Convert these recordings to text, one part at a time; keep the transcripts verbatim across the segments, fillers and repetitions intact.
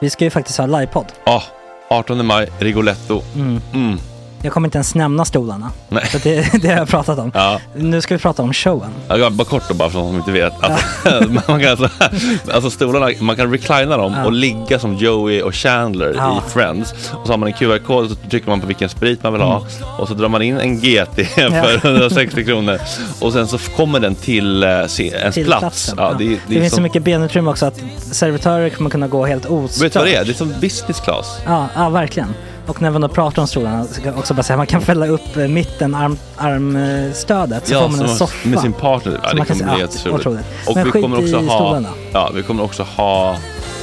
Vi ska ju faktiskt ha livepodd. Ja, oh, artonde maj, Rigoletto. Mm. Mm. Jag kommer inte ens nämna stolarna. Nej. För det, det har jag pratat om. Ja. Nu ska vi prata om showen. Ja, bara kort då, bara för de som inte vet. Alltså, man kan alltså, alltså stolarna, man kan reclina dem ja. och ligga som Joey och Chandler ja. i Friends. Och så har man en Q R-kod och så trycker man på vilken sprit man vill ha. Mm. Och så drar man in en G T för hundrasextio kronor. Och sen så kommer den till uh, ens till plats. Ja, ja. Det, det, det finns som... så mycket benutrymme också att servitörer kommer kunna gå helt ostört. Vet du vad det är? Det är som business class. Ja, ja verkligen. Och när man då pratar om stolarna så kan också bara säga man kan fälla upp mitten arm, armstödet så ja, får man en soffa med sin partner. Ja, det kommer bli helt otroligt. Och men vi kommer också ha stolarna. Ja, vi kommer också ha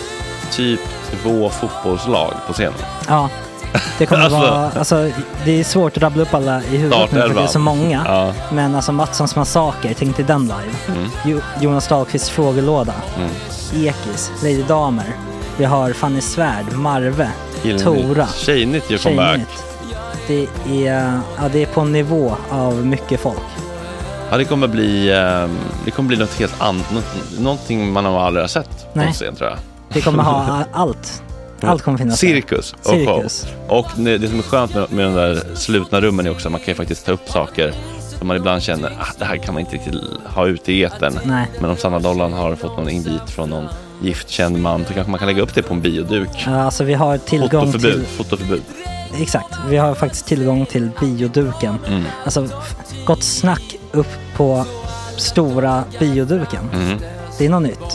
typ två fotbollslag på scenen. Ja. Det kommer alltså, vara alltså det är svårt att rabbla upp alla i huvudet nu för det är så många. Ja. Men alltså Mattssons massaker, tänk till den live. Mm. Jo, Jonas Dahlqvists frågelåda. Mm. Ekis, Lady Damer. Vi har Fanny Svärd, Marve, Gillnytt. Tora. Tjejnytt gör comeback. Det är, ja, det är på en nivå av mycket folk. Ja, det kommer bli det kommer bli något helt annat, något, någonting man har aldrig har sett på scen, tror jag. Det kommer ha allt. Allt kommer finnas. Cirkus och Cirkus. Och det som är skönt med, med de där slutna rummen är också att man kan ju faktiskt ta upp saker som man ibland känner att det här kan man inte riktigt ha ute i etern. Nej. Men om Sanna Dollan har fått någon invit från någon giftkänd man så kanske man kan lägga upp det på en bioduk. Ja, alltså vi har tillgång fotoförbud, till fotoförbud. Exakt, vi har faktiskt tillgång till bioduken. Mm. Alltså gott snack upp på stora bioduken. Mm. Det är något nytt.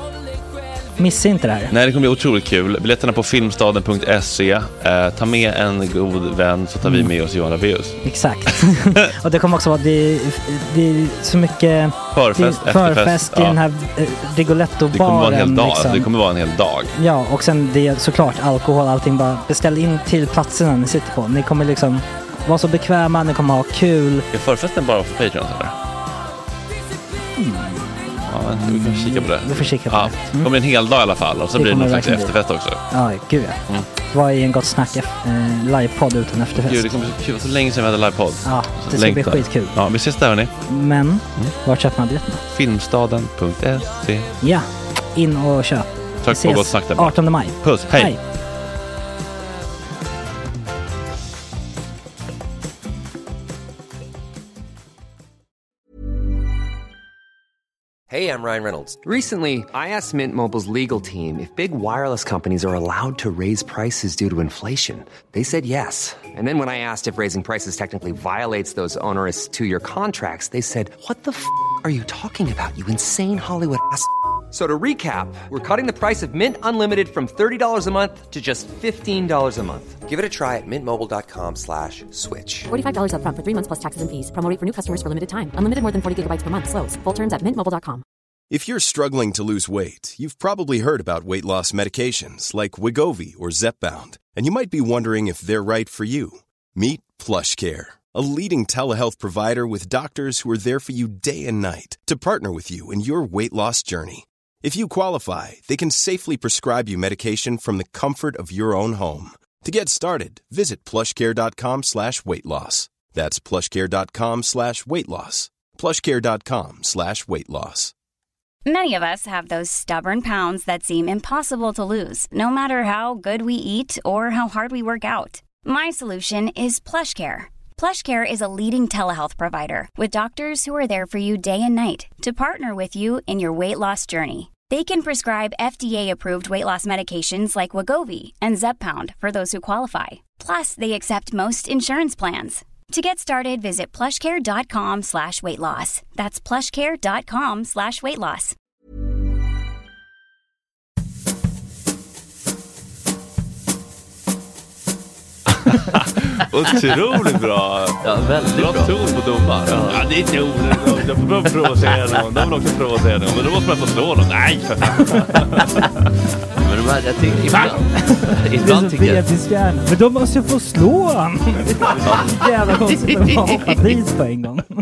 Missa inte det här. Nej, det kommer bli otroligt kul. Biljetterna på filmstaden punkt se. Eh, ta med en god vän så tar mm. vi med oss Johan Rabaeus. Exakt. Och det kommer också vara det, det är så mycket förfest, det, förfest i ja. den här eh, Rigoletto-baren. Det kommer vara en hel dag. Liksom. Det kommer vara en hel dag. Ja, och sen det är såklart alkohol, allting. Bara beställ in till platserna ni sitter på. Ni kommer liksom vara så bekväma, ni kommer ha kul. Är förfesten bara för Patreon eller? Mm. Ja, vi kan kika på det. Vi får kika på ja, det. Mm. Det kommer en hel dag i alla fall. Och så det blir det någon slags efterfest också. Ja, gud ja. Mm. Vad är en gott snack eh, livepodd utan efterfest? Gud, det kommer så kul. Så länge sedan vi hade livepodd. Ja, det ska bli skitkul. Ja, vi ses där hörni. Men, mm. var köper man biljetterna? filmstaden punkt se. Ja, in och köp. Tack på gott snack där. artonde maj. Puss, hej. hej. Hey, I'm Ryan Reynolds. Recently, I asked Mint Mobile's legal team if big wireless companies are allowed to raise prices due to inflation. They said yes. And then when I asked if raising prices technically violates those onerous two-year contracts, they said, what the f*** are you talking about, you insane Hollywood ass f- So to recap, we're cutting the price of Mint Unlimited from thirty dollars a month to just fifteen dollars a month. Give it a try at mintmobile.com slash switch. forty-five dollars up front for three months plus taxes and fees. Promo rate for new customers for limited time. Unlimited more than forty gigabytes per month. Slows full terms at mint mobile dot com. If you're struggling to lose weight, you've probably heard about weight loss medications like Wegovy or Zepbound, and you might be wondering if they're right for you. Meet PlushCare, a leading telehealth provider with doctors who are there for you day and night to partner with you in your weight loss journey. If you qualify, they can safely prescribe you medication from the comfort of your own home. To get started, visit plushcare.com slash weight loss. That's plushcare.com slash weight loss. plushcare.com slash weight loss. Many of us have those stubborn pounds that seem impossible to lose, no matter how good we eat or how hard we work out. My solution is PlushCare. PlushCare is a leading telehealth provider with doctors who are there for you day and night to partner with you in your weight loss journey. They can prescribe F D A-approved weight loss medications like Wegovy and Zepbound for those who qualify. Plus, they accept most insurance plans. To get started, visit plushcare.com slash weight loss. That's plushcare.com slash weight loss. Otroligt bra. Ja, väldigt bra. Bra ton på domar. Ja. Ja, det är inte otroligt. Jag får provocera någon. De vill också provocera någon. Men då måste man få slå någon. Nej, för fan. Men de här, jag tycker ibland. Ibland tycker jag. Men då måste jag få slå han. Jävla konstigt att man hoppar dit på en gång.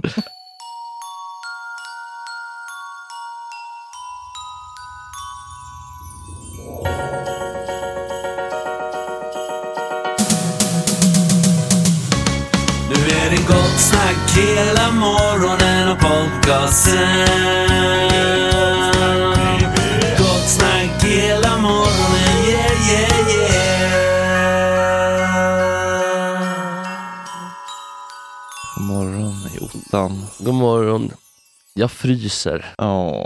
Snack hela morgonen och podcasten. Gott snack hela morgonen, yeah, God morgon. Jag fryser. Åh.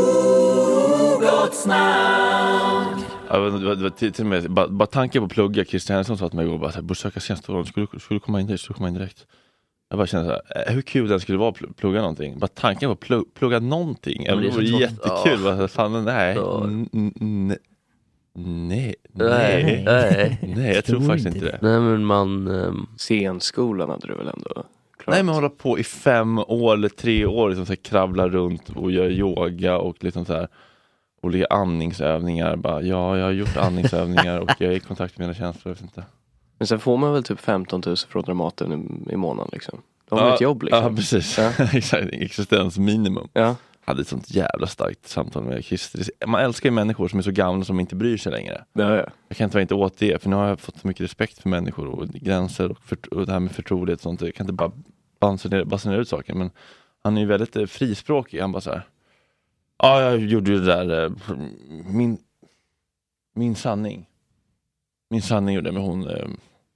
Ja, det var till, till och med, bara, bara tanken på att plugga. Christian Henriksson sa till mig igår, bara, borde söka senaste åren, skulle du komma in direkt, skulle du komma in direkt. Jag bara kände så här, hur kul den skulle vara att plugga någonting. Bara tanken på att plugga, plugga någonting. Det var jättekul. Ja. Fan, nej. N- n- nej. Nej. Nej. Nej, jag tror faktiskt inte det. Nej, men man... Um... Scenskolan hade du väl ändå klart. Nej, men hålla på i fem år eller tre år liksom så här, kravla runt och göra yoga och liksom så här olika andningsövningar. Bara, ja, jag har gjort andningsövningar och jag är i kontakt med mina känslor. Jag vet inte. Men sen får man väl typ femton tusen från Dramaten i, i månaden liksom. De har ja, ett jobb liksom. Ja, precis. Ja. Existensminimum. Ja. Hade ett sånt jävla starkt samtal med Christer. Man älskar ju människor som är så gamla som inte bryr sig längre. Ja, ja. Jag kan inte vara inte åt det, för nu har jag fått så mycket respekt för människor och gränser och, för, och det här med förtrolighet och sånt. Jag kan inte bara basunera ut saker, men han är ju väldigt eh, frispråkig. Han bara så här, ja, jag gjorde ju det där, eh, min, min sanning. Min sanning gjorde det med hon... Eh,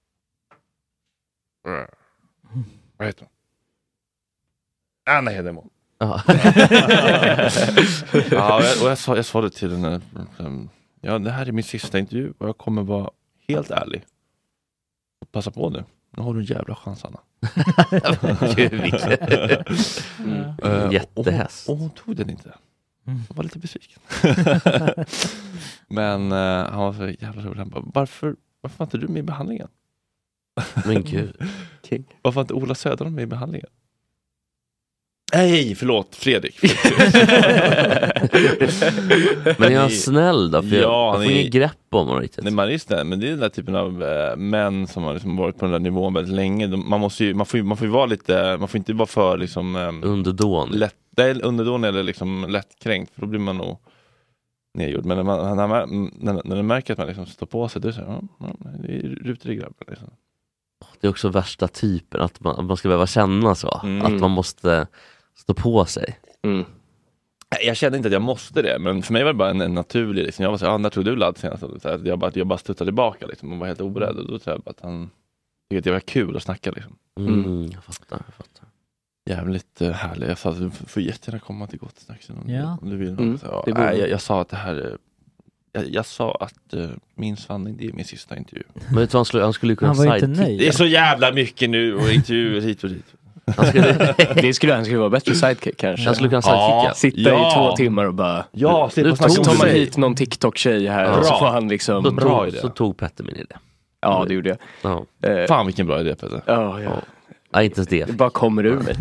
vad heter hon? Anna Hedemo. Ja, och jag sa, jag sa det till den. Ja, det här är min sista intervju och jag kommer vara helt ärlig. Passa på nu. Nu har du en jävla chans, Anna. mm. Jättehäst. Och, och hon tog den inte. Hon var lite besviken. Men uh, han var så jävla rolig. Han bara, varför, varför var inte du med i behandlingen? Men gud. King. Varför var inte Ola Söderholm med i behandlingen? Nej, förlåt, Fredrik. Men jag är snäll då, för ja, jag, jag får är, ingen grepp om honom riktigt. Nej, man är snäll, men det är den där typen av äh, män som har liksom varit på den där nivån väldigt länge. De, man, måste ju, man, får ju, man får ju vara lite, man får inte vara för liksom, ähm, underdån. Lätt, det underdån eller liksom lättkränkt, för då blir man nog nedgjord. Men när man, när man, när, när man märker att man liksom står på sig, då är det så här, ja, ja, det är rutrig grabb. Liksom. Det är också värsta typen, att man, man ska behöva känna så. Mm. Att man måste stå på sig. Mm. Jag kände inte att jag måste det, men för mig var det bara en, en naturlig liksom. Jag var så här, ah, när tror du ladd senast? Så här, jag, bara, jag bara stuttade tillbaka liksom, och var helt oberedd. Och då tror jag bara att han tyckte att det var kul att snacka liksom. Mm. Mm, jag fattar, jag fattar. Jävligt uh, härligt. Jag sa att du får jättegärna komma till Gott Snack sen om, ja. om du vill. Mm. Så, ja, nej, jag, jag sa att det här... Jag, jag sa att uh, min sanning, det är min sista intervju. Men vet du vad han skulle, han skulle kunna han var inte nöjd. Det är så jävla mycket nu och intervjuer hit och dit. Skulle, det skulle han skulle vara bättre sidekick kanske. Han skulle kunna sidekicka. Ja, sitta ja. i två timmar och bara... Ja, så tar man hit någon TikTok-tjej här ja. och så får han liksom... Så tog, så tog Petter min idé. Ja, det gjorde jag. Ja. Eh, Fan vilken bra idé, Petter. Ja, ja. ja. Nej, inte ens det. Det bara kommer ur mig.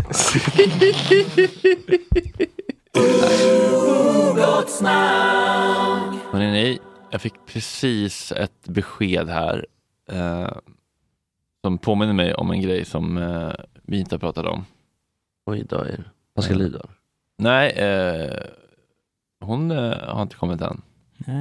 Men nej, jag fick precis ett besked här eh, som påminner mig om en grej som eh, vi inte har pratat om. Oj då, vad ska Lido? Nej, eh, hon eh, har inte kommit än. Nej.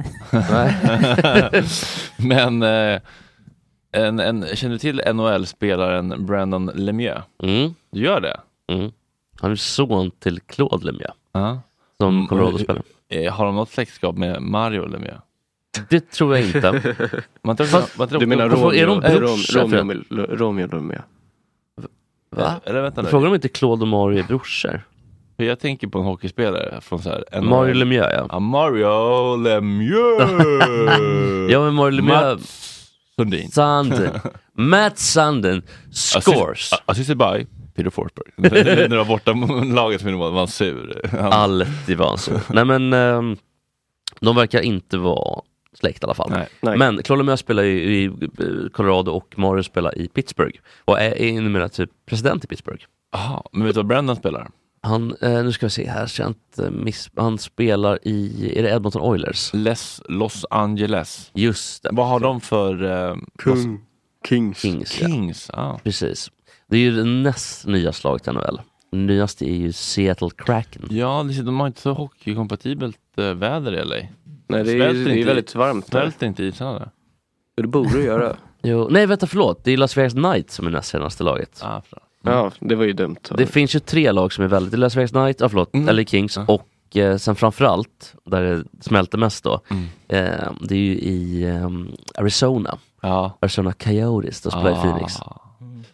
Men eh, en, en, känner du till N H L-spelaren Brandon Lemieux? Mm. Du gör det? Mm. Han är son till Claude Lemieux. Uh-huh. Som Colorado-spelare. Eh, har de något släktskap med Mario Lemieux? Det tror jag inte. man tror, Fast, man tror, du menar Romeo, är de Romeo, Romeo Lemieux? Va? Eller vänta nu. Frågar de inte Claude och Mario är brorsor? Jag tänker på en hockeyspelare från så här Mario Lemieux, ja. Ah, Mario Lemieux. Ja, men Mario Lemieux. Mats Sundin. Sanden. Matt Sanden scores. Assisted by Peter Forsberg. När du var borta laget för var han sur. Alltid var han sur. Nej, men um, de verkar inte vara släkt i alla fall. Nej. Nej. Men Claude Lemieux spelar i, i Colorado och Mario spelar i Pittsburgh. Och är, är numera typ president i Pittsburgh. Jaha, men vet du vad Brandon spelar? Han, eh, nu ska vi se här, känt, eh, miss, han spelar i, är det Edmonton Oilers? Les, Los Angeles. Just det. Vad har de för... Eh, Kung. Los... Kings. Kings, Kings, ja. ah. Precis. Det är ju det näst nya slaget i N H L. Det nyaste är ju Seattle Kraken. Ja, de har inte så hockeykompatibelt äh, väder i L A. Nej, det är, det är väldigt varmt. Svälter inte isarna där? Det borde du göra. Jo, nej, vänta, förlåt. Det är Las Vegas Knights som är näst senaste laget. Ah, mm. Ja, det var ju dumt. Det finns ju tre lag som är väldigt... Det är Las Vegas Knights, ah, förlåt, mm. L A Kings. Mm. Och eh, sen framförallt, där det smälter mest då, mm. eh, det är ju i eh, Arizona. Ja. Arizona Coyotes, då spelar i ah. Phoenix.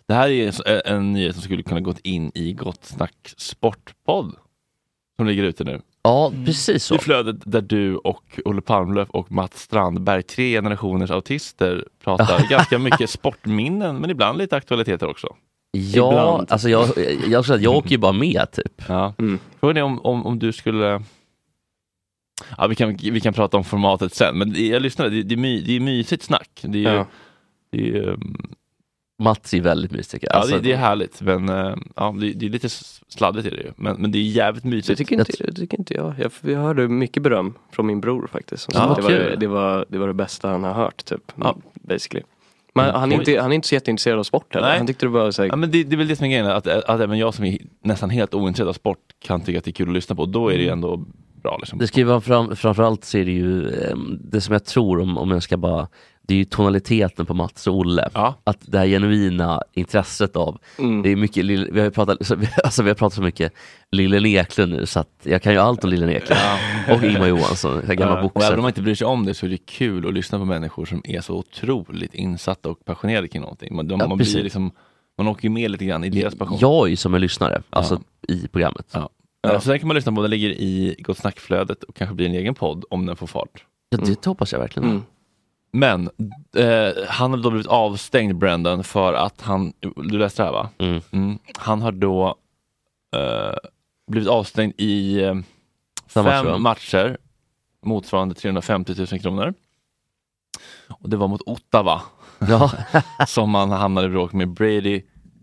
Det här är en, en nyhet som skulle kunna gått in i Gott Snack Sportpodd som ligger ute nu. Ja, precis så. I flödet där du och Olle Palmlöf och Mats Strandberg, tre generationers autister, pratar ganska mycket sportminnen, men ibland lite aktualiteter också. Ja, ibland. Alltså jag, jag, jag, jag åker ju bara med typ. Ja. Mm. Frågan är om, om, om du skulle... Ja, vi kan, vi kan prata om formatet sen, men jag lyssnade, det, det, är, my, det är mysigt snack. Det är, ja. det är, um... Mats är väldigt mysigt. Ja, alltså, det, det är härligt, men uh, ja, det, det är lite sladdigt i det ju. Men, men det är jävligt mysigt. Det tycker inte, det tycker inte jag. jag. Jag hörde mycket beröm från min bror faktiskt. Som ja, det, var, det, var, det var det bästa han har hört, typ. Ja. Basically. Men mm. han, är inte, han är inte så jätteintresserad av sport heller. Han tyckte det var så här... ja, men det, det är väl det som är grejen, att, att även jag som är nästan helt ointresserad av sport kan tycka att det är kul att lyssna på. Då är det ju ändå bra. Liksom. Det ska ju vara fram, framförallt så är det ju det som jag tror, om, om jag ska bara... Det är ju tonaliteten på Mats och Olle. Ja. Att det här genuina intresset av... Mm. Det är mycket... Vi har ju pratat, alltså vi har pratat så mycket Lille Eklund nu, så att jag kan ju allt om Lille Eklund. Ja. Och Ingmar Johansson, gamla ja. boxare. Och även om man inte bryr sig om det, så är det kul att lyssna på människor som är så otroligt insatta och passionerade kring någonting. Man, de, ja, man, blir liksom, man åker ju med lite grann i deras passion. Jag är ju som en lyssnare, alltså ja. i programmet. Ja. Ja. Så sen kan man lyssna på, den ligger i Gott Snackflödet och kanske blir en egen podd om den får fart. Ja, det mm. hoppas jag verkligen. Mm. Men eh, han har då blivit avstängd, Brendan, för att han, du läste det här va? Mm. Mm. Han har då eh, blivit avstängd i eh, fem matcher. matcher motsvarande trehundrafemtio tusen kronor. Och det var mot Ottawa. Ja. Som han hamnade i bråk med Brady.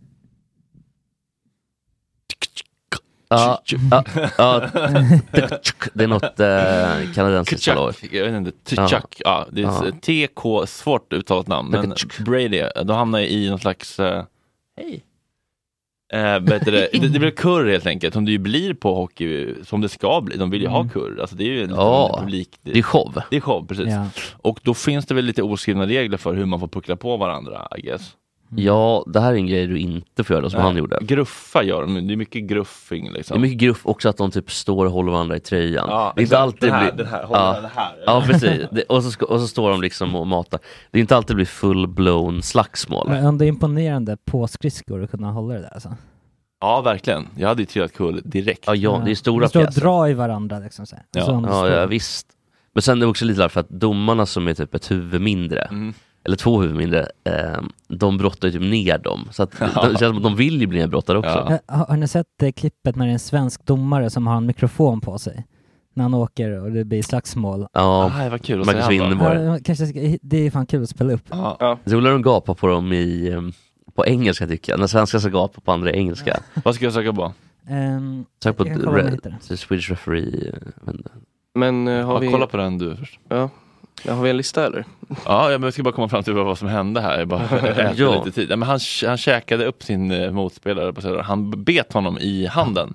Ja, ja, ja. Det är något eh, kanadensiskt lag. Jag vet inte, Tchuk. Ja, det är ja. T K, svårt uttalat namn. Men Brady, då hamnar jag i någon slags eh, hej. Eh, det, det, det blir kurr helt enkelt, som det ju blir på hockey, som det ska bli. De vill ju mm. ha kurr. Alltså det är ju en ja, publik. Det, det är show. Det är show, precis. Ja. Och då finns det väl lite oskrivna regler för hur man får puckla på varandra, I guess. Ja, det här är en grej du inte får göra som Nej. han gjorde. Gruffa gör de, det är mycket gruffing liksom. Det är mycket gruff också, att de typ står och håller varandra i tröjan. Ja, det är inte alltid den här, blir... den här, ja. den här. Ja, precis. Det, och, så, och så står de liksom och matar. Det är inte alltid blir full-blown slagsmål. Men det är imponerande på skridskor att kunna hålla det där alltså. Ja, verkligen. Jag hade ju trillat kul direkt. Ja, ja, det är stora pjäser. De står och drar i varandra liksom. Så. Ja, så ja, ja, visst. Men sen är det också lite där för att domarna som är typ ett huvud mindre mm. eller två huvud mindre, eh, de brottar ju typ ner dem. Så att, ja. det känns som att de vill ju bli en brottare också. Ja. Har, har ni sett eh, klippet när det är en svensk domare som har en mikrofon på sig? När han åker och det blir slagsmål. Ja, ah, det var kul att Marcus se ja, kanske ska, det är fan kul att spela upp. Ja. Ja. Så vill de gapa på dem i, på engelska tycker jag. När svenska ska gapa på andra engelska. Ja. Vad ska jag söka på? Um, Sök på re- Swedish referee. Men, men uh, har ja, vi... kolla på den du först. Ja. Ja, har vi en lista eller? Ja, jag ska bara komma fram till vad som hände här. Jag bara äter lite tid. Ja, men han, han käkade upp sin uh, motspelare. Han bet honom i handen.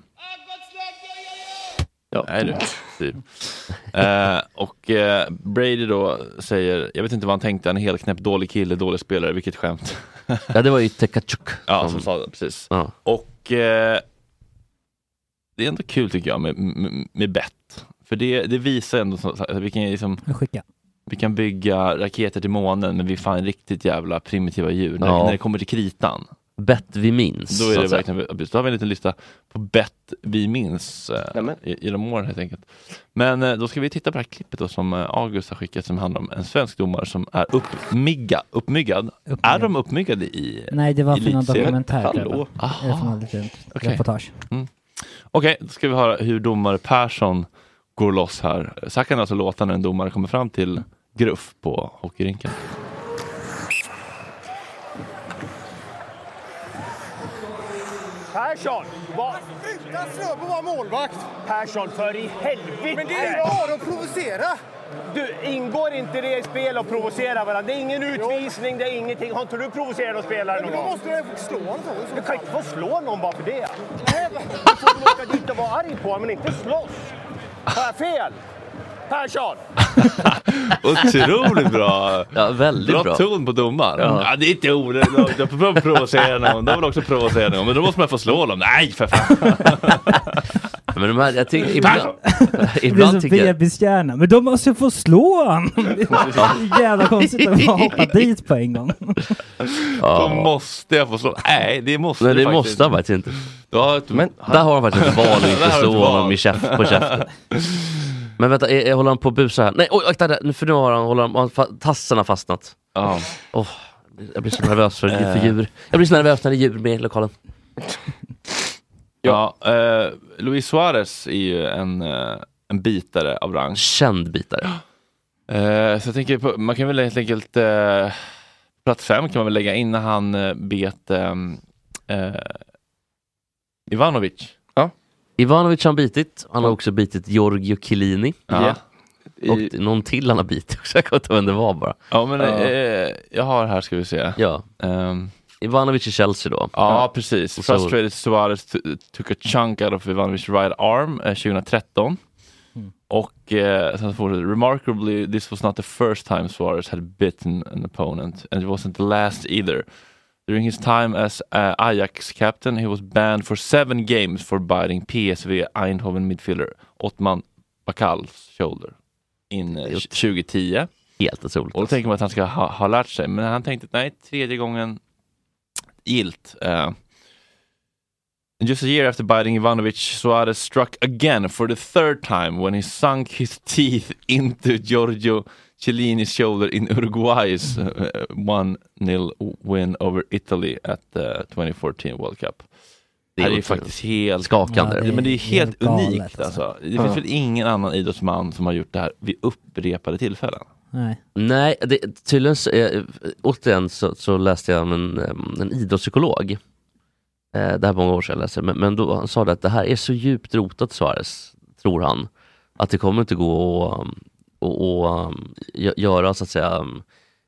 Ja, nej du. uh, och uh, Brady då säger, jag vet inte vad han tänkte, han är helt knäpp, dålig kille, dålig spelare, vilket skämt. Ja, det var ju Tekachuk. Ja, som, som sa det, precis. Ja. Och uh, det är ändå kul tycker jag med, med, med bett. För det, det visar ändå så, att vi kan liksom... Skicka. Vi kan bygga raketer till månen, men vi är fan riktigt jävla primitiva djur. När, ja. när det kommer till kritan. Bett vi minns. Då är det verkligen, då har vi en liten lista på bett vi minns eh, i, i de åren helt enkelt. Men eh, då ska vi titta på det här klippet då, som eh, August har skickat, som handlar om en svensk domare som är uppmygga, uppmyggad. uppmyggad. Är de uppmyggade i Nej, det var för någon dokumentär. Hallå? Det är för någon liten okay. reportage. Mm. Okej, okay, då ska vi höra hur domare Persson går loss här. Så här kan alltså låta när en domare kommer fram till gruff på hockeyrinken. Persson! Va? Utan slå på vara målvakt! Persson, för i helvete! Men det är bara att provocera! Du, ingår inte det i spel att provocera varandra? Det är ingen utvisning, jo. Det är ingenting. Har inte du provocerat någon spelare någon gång? Då måste du slå någon. Du kan inte få slå någon bara för det. Nej, du får åka dit och vara arg på, men inte slåss. Har jag fel? Persson! Otroligt bra. Ja, väldigt bra. Bra ton på domaren. Ja. Ja, det är inte ord. De får provocera någon. De vill också provocera någon. Men då måste man få slå dem. Nej, för fan. Men de här, jag tycker ibland, ibland tycker jag... bebishjärna. Men de måste få slå han. Jävla konstigt att hoppa dit på en gång. Ja. De måste jag få slå. Nej, det måste Nej, det faktiskt. måste han faktiskt inte. Ja, men, där har han faktiskt ett val att inte slå honom i käft, på käften. Men vänta, jag, jag håller han på att busa här. Nej, oj, akta där. För nu har han, håller han, han tassen har fastnat. Ja. Oh, jag blir så nervös för, för djur. Jag blir så nervös när det är djur med i lokalen. Ja, eh, Luis Suarez är ju en, eh, en bitare av rang. Känd bitare. Eh, så jag tänker på, man kan väl helt enkelt eh, plats fem kan man väl lägga in när han eh, bet eh, eh, Ivanovic. Ja. Ivanovic har bitit. Han har också bitit Giorgio Chiellini. Ja. Och I... någon till han har bitit också. Jag kan inte vem det var bara. Ja, men ja. Eh, jag har här, ska vi se. Ja. Um, Ivanovic i Chelsea då. Ja, ja. Precis. Och Frustrated så... Suarez t- took a chunk out of Ivanovic right arm eh, tjugohundratretton. Mm. Och eh, sen får det, remarkably, this was not the first time Suarez had bitten an opponent. And it wasn't the last either. During his time as uh, Ajax captain, he was banned for seven games for biting P S V Eindhoven midfielder Othman Bakals shoulder in uh, tjugohundratio. Helt otroligt. Och då tänker man att han ska ha, ha lärt sig. Men han tänkte, nej, tredje gången gilt. Uh, just a year after biting Ivanovic, Suarez struck again for the third time when he sunk his teeth into Giorgio Chiellini's shoulder in Uruguay's uh, one nil win over Italy at the twenty fourteen World Cup. Det är, det är faktiskt helt skakande. Ja, det är, men det är helt, helt unikt. Galet, alltså. Alltså. Det finns ja. väl ingen annan idrottsman som har gjort det här vid upprepade tillfällen. Nej, Nej det, tydligen så, äh, återigen så, så läste jag om en, en idrottspsykolog. Äh, det här var många år sedan jag läste. Men, men då han sa det att det här är så djupt rotat, Suarez, tror han, att det kommer inte gå att och, och um, göra så att säga um,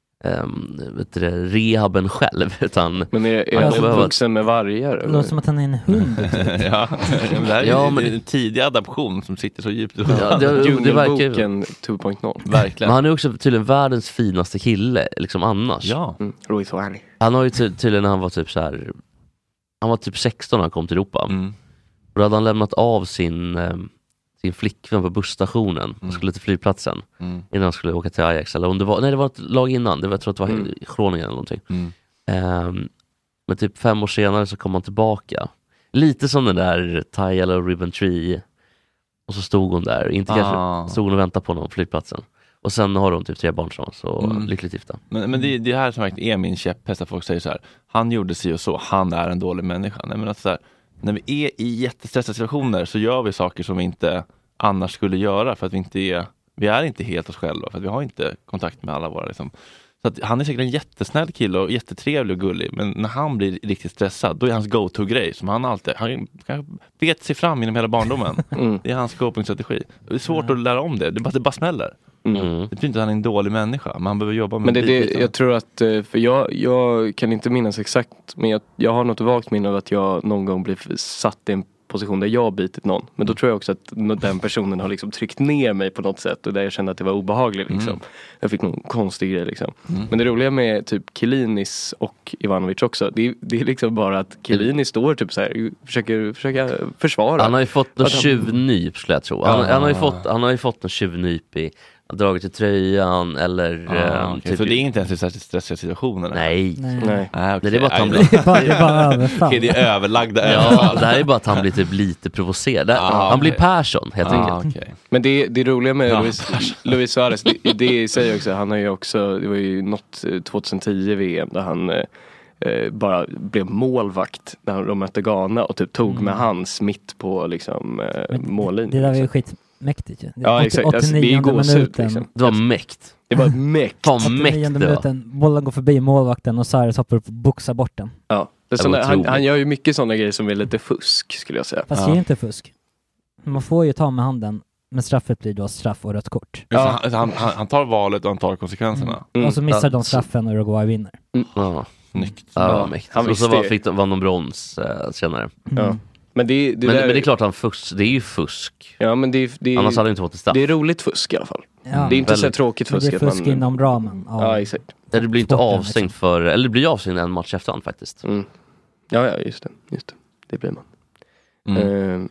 um, vet du, rehaben själv, utan men är, är han uppvuxen med vargar? Det låter som att han är en hund. Ja, men det här är ja, men... en tidig adaption som sitter så djupt. Ja, det, det, det verkar två punkt noll. Verkligen. Men han är också tydligen världens finaste kille liksom annars. Ja. Mm. Han har ju ty- tydligen när han var typ så här, han var typ sexton när han kom till Europa. Mm. Och då hade han lämnat av sin um, sin flickvän på busstationen och mm. skulle till flygplatsen mm. innan han skulle åka till Ajax, eller om det var, nej det var ett lag innan, det var, jag tror att det var mm. Groningen eller någonting. Mm. Um, men typ fem år senare så kom han tillbaka. Lite som den där Ty eller Ribbon Tree, och så stod hon där, inte ah. kanske stod hon och väntade på någon på flygplatsen. Och sen har de typ tre barn som så mm. lyckligt gifta. Men, men det, det här som verkligen är min käpphäst, att folk säger så här, han gjorde sig och så, han är en dålig människa. Nej, men att så här, när vi är i jättestressade situationer så gör vi saker som vi inte annars skulle göra, för att vi inte är, vi är inte helt oss själva, för att vi har inte kontakt med alla våra liksom. Så att han är säkert en jättesnäll kille och jättetrevlig och gullig, men när han blir riktigt stressad, då är hans go-to-grej som han alltid, han kanske vet sig fram genom hela barndomen. Mm. Det är hans coping-strategi. Det är svårt mm. att lära om det, det bara, det bara smäller. Mm. Det betyder inte att han är en dålig människa, men han behöver jobba med men det. det jag tror att, för jag, jag kan inte minnas exakt, men jag, jag har något vagt minne av att jag någon gång blev satt i en position där jag har bitit någon. Men då tror jag också att den personen har liksom tryckt ner mig på något sätt, och där jag kände att det var obehagligt liksom. Mm. Jag fick någon konstig grej liksom. Mm. Men det roliga med typ Chiellinis och Ivanovic också, det är, det är liksom bara att Chiellini står typ så här, försöker, försöker försvara. Han har ju fått en tjuvnyp, skulle jag tro. Han, ah. han, har ju fått, han har ju fått en tjuvnyp i dragit till tröjan eller ah, okay. typ, så det är inte ens i särskilt stressiga situationer? Nej. Nej. Nej. Ah, okay. Det är bara att han blir det är bara, det är bara överfall. Okay, det är överlagda överfall. Ja, det här är bara att han blir typ lite provocerad. Ah, han okay. blir Persson helt ah, enkelt. Okay. Men det, det roliga med ah, Luis, Luis Suarez, det, det säger också, han har ju också, det var ju något tjugohundratio V M där han eh, bara blev målvakt när de mötte Ghana och typ tog mm. med hans mitt på liksom eh, mållinjen. Det där var ju skit mäktigt ju. Ja, exakt. Alltså, det är gåshud, liksom. Det var mäkt. Det var mäkt. åttionionde minuten, bollen går förbi målvakten och Suarez hoppar upp och boxar bort den. Ja. Det är såna, han, han gör ju mycket sådana grejer som är lite fusk, skulle jag säga. Fast ja. det är inte fusk. Man får ju ta med handen, men straffet blir då straff och rött kort. Ja. Han, han, han tar valet och han tar konsekvenserna. Mm. Mm. Och så missar ja. de straffen och Uruguay vinner. Mm. Ja, snyggt. Ja, mäktigt. Han och så var, fick de, vann de brons eh, senare. Mm. Ja. Men det, det, men, där... men det är klart han fusk, det är ju fusk. Ja, men det, det, annars hade det inte fått ett straff. Det är roligt fusk i alla fall. Ja. Det är inte väldigt... så tråkigt fusk. Det är fusk man... inom ramen. Ja, exakt. Det blir inte avstängt liksom. för, eller det blir avstängt en match efterhand faktiskt. Mm. Ja, ja, just det, just det. Det blir man. Mm. Uh,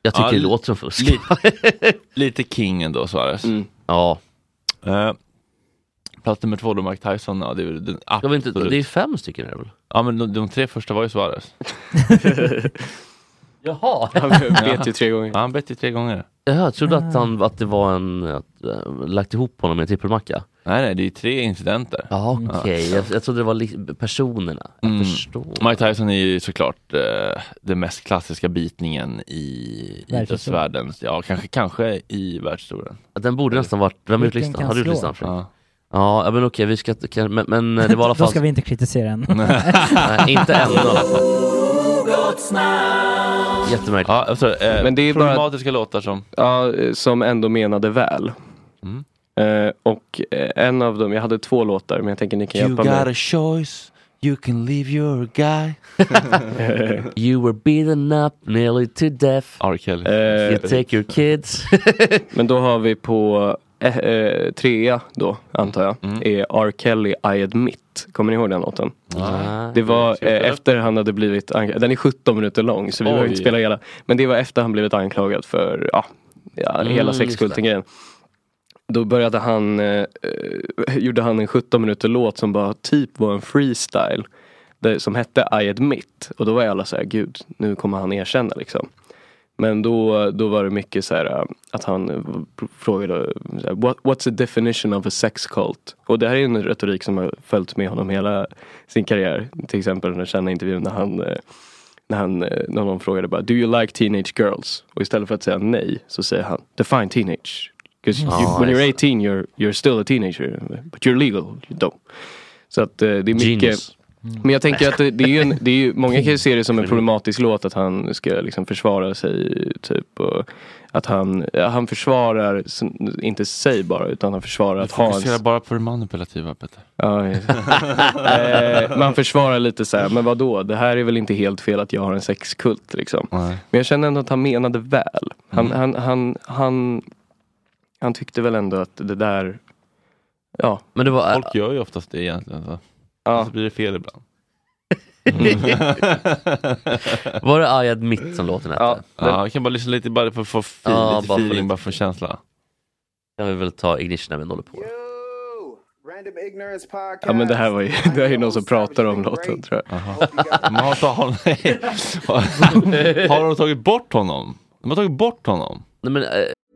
Jag tycker ja, det låter som fusk. Lite, lite king ändå, Suarez. Mm. Ja. Uh, plats nummer två då, Mike Tyson. Ja, det är den absolut. Inte, det är fem stycken är väl? Ja, men de, de tre första var ju Suarez. Jaha. Han bet ju tre gånger. Ja, han bet ju tre gånger. Jag trodde att, han, att det var en... Att, uh, lagt ihop honom med en trippelmacka. Nej, nej, det är tre incidenter. Ah, okej, okay. ja. jag, jag trodde det var li- personerna. Jag mm. förstår. Mike Tyson är ju såklart uh, den mest klassiska bitningen i idrottsvärlden. Ja, kanske, kanske i världshistorien. Den borde nästan varit... Vem har gjort listan? Har du gjort listan? Ja. Ja, men okej, vi ska... Kan, men, men det var i alla fall... Då ska vi inte kritisera den. Nej, inte än då. Jättemärkligt. Ja, alltså, eh, men det är problematiska bara, låtar som... Ja, som ändå menade väl. Mm. Eh, och eh, en av dem, jag hade två låtar, men jag tänker ni kan you hjälpa mig. You got a choice, you can leave your guy. You were beaten up nearly to death. R. Kelly. Eh, you take your kids. Men då har vi på eh, eh, trea då, antar jag, mm. är R. Kelly I Admit. Kommer ni ihåg den låten? Ah, det var eh, efter han hade blivit anklagad. Den är sjutton minuter lång, så vi behöver inte spela hela. Men det var efter han blivit anklagad för ja, ja, mm, hela sexkulten-grejen. Då började han eh, gjorde han en sjutton minuter låt som bara typ var en freestyle där, som hette I Admit. Och då var alla så här, gud, nu kommer han erkänna liksom. Men då, då var det mycket så här att han frågade What, what's the definition of a sex cult? Och det här är en retorik som har följt med honom hela sin karriär. Till exempel den kända intervjun när han när han när någon frågade bara, do you like teenage girls? Och istället för att säga nej så säger han, define teenage. Because oh, when you're eighteen you're, you're still a teenager, but you're legal, you don't. Så att det är mycket... Genius. Mm. Men jag tänker att det, det är ju en, det är ju, många kan ju se det som en problematisk låt att han ska liksom försvara sig typ, och att han, ja, han försvarar inte sig bara utan han försvarar att ha... Du fokuserar bara på det manipulativa, Peter. Ja, eh, man försvarar lite så här, men vadå? Det här är väl inte helt fel att jag har en sexkult liksom. Nej. Men jag känner ändå att han menade väl. Han, mm. han, han, han, han tyckte väl ändå att det där... Ja. Men det var, folk gör ju oftast det egentligen så. Ja. Så blir det fel ibland. Mm. Var det I Admit som låten hette? Ja, ja, jag kan bara lyssna lite bara för att få feel, ja, lite bara feeling, lite. Bara för känsla. Jag vill väl ta Ignition när vi håller på. Ja, men det här var ju, det är ju någon som pratar om låten, tror jag. Men har, har, har de tagit bort honom? De har tagit bort honom. Nej, men... Uh...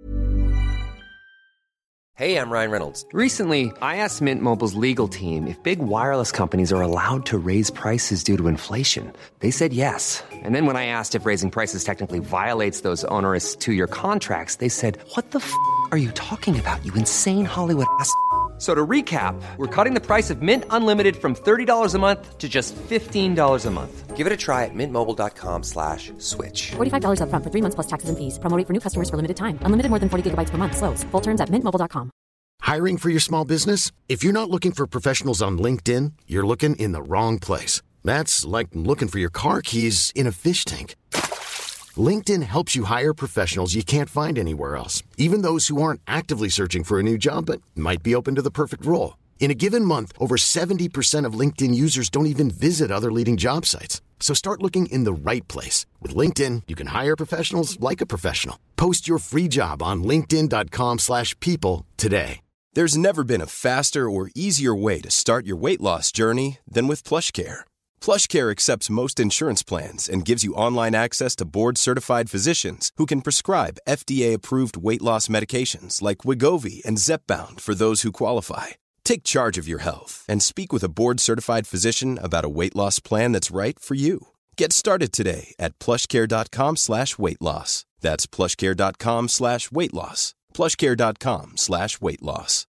Hey, I'm Ryan Reynolds. Recently, I asked Mint Mobile's legal team if big wireless companies are allowed to raise prices due to inflation. They said yes. And then when I asked if raising prices technically violates those onerous two-year contracts, they said, what the f*** are you talking about, you insane Hollywood ass f- So to recap, we're cutting the price of Mint Unlimited from thirty dollars a month to just fifteen dollars a month. Give it a try at mintmobile.com slash switch. forty-five dollars up front for three months plus taxes and fees. Promo rate for new customers for limited time. Unlimited more than forty gigabytes per month. Slows full terms at mint mobile dot com. Hiring for your small business? If you're not looking for professionals on LinkedIn, you're looking in the wrong place. That's like looking for your car keys in a fish tank. LinkedIn helps you hire professionals you can't find anywhere else, even those who aren't actively searching for a new job but might be open to the perfect role. In a given month, over seventy percent of LinkedIn users don't even visit other leading job sites. So start looking in the right place. With LinkedIn, you can hire professionals like a professional. Post your free job on linkedin dot com slash people today. There's never been a faster or easier way to start your weight loss journey than with PlushCare. PlushCare accepts most insurance plans and gives you online access to board-certified physicians who can prescribe F D A-approved weight loss medications like Wegovy and Zepbound for those who qualify. Take charge of your health and speak with a board-certified physician about a weight loss plan that's right for you. Get started today at plushcare.com slash weight loss. That's plushcare.com slash weight loss. plushcare.com slash weight loss.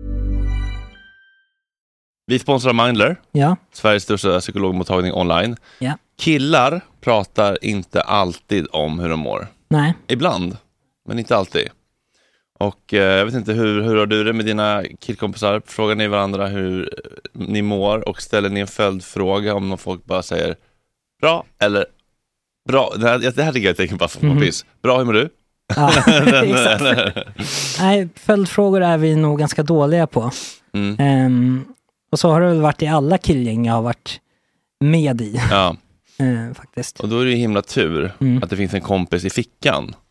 Vi sponsrar Mindler. Ja. Sveriges största psykologmottagning online. Ja. Killar pratar inte alltid om hur de mår. Nej. Ibland, men inte alltid. Och eh, jag vet inte, hur, hur har du det med dina killkompisar? Frågar ni varandra hur ni mår och ställer ni en följdfråga om någon folk bara säger bra eller bra? Det här, det här tycker jag tänker bara som mm. piss. Bra, hur mår du? Ja, exakt. Nej, följdfrågor är vi nog ganska dåliga på. Mm. Um, och så har det väl varit i alla killgäng jag har varit med i. Ja. uh, faktiskt. Och då är det ju himla tur mm. att det finns en kompis i fickan